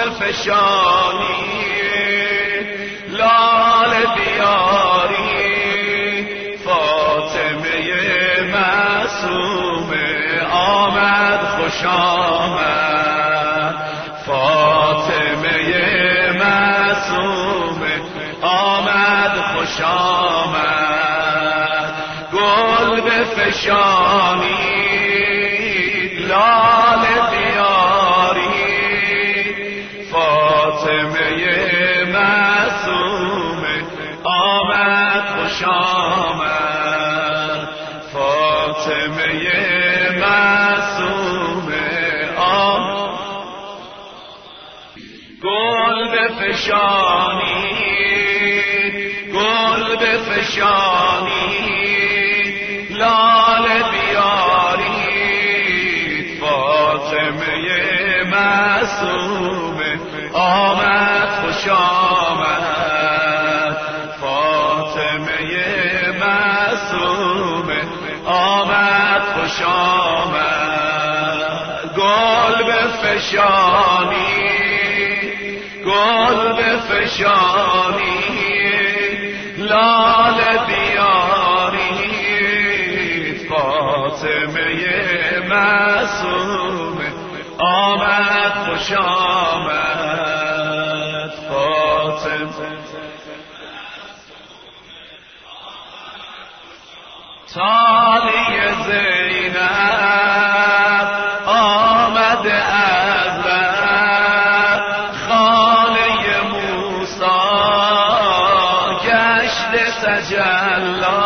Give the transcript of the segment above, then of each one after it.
بفشانی لال دیاری فاطمه معصومه آمد خوش آمد فاطمه معصومه آمد خوش آمد گل بفشانی لال دیاری فاطمه معصومه آمد خوش آمد فاطمه معصومه آمد گل بفشانی گل بفشانی لال بیاری فاطمه معصومه آمد خوش آمد فاطمه معصومه آمد خوش آمد گل بفشانی گل بفشانی لال بیاری فاطمه معصومه آمد خوش آمد فاطمه تالی زینب آمد از بر خانه موسی گشت تجلی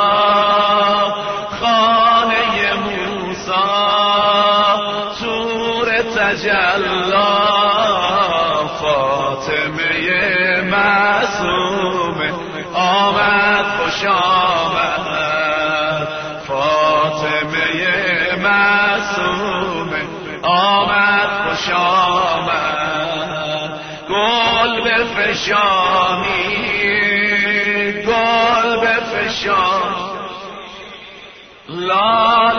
خانه موسی طور تجلی فاطمه معصومه آمد خوش آمد فاطمه معصومه آمد خوش آمد گل بفشانی گل بفشان لال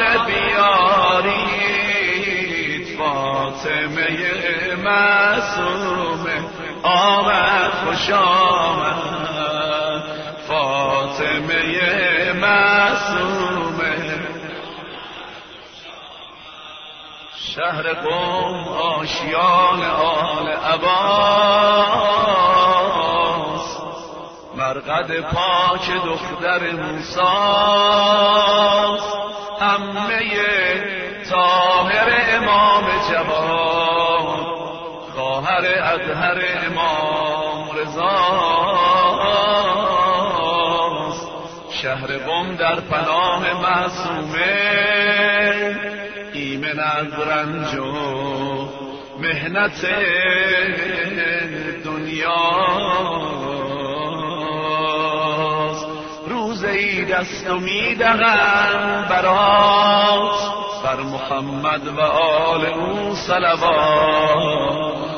بیارید فاطمه معصومه آمد خوش آمد فاطمه معصومه شهر قم آشیان آل عباس مرقد پاک دختر موسیٰ عمه طاهر امام جواد خواهر اطهر امام رضا شهر قم در پناه معصومه ایمن از رنج و مهنت دنیاست روز عید است و میدهند برات بر محمد و آل او صلوات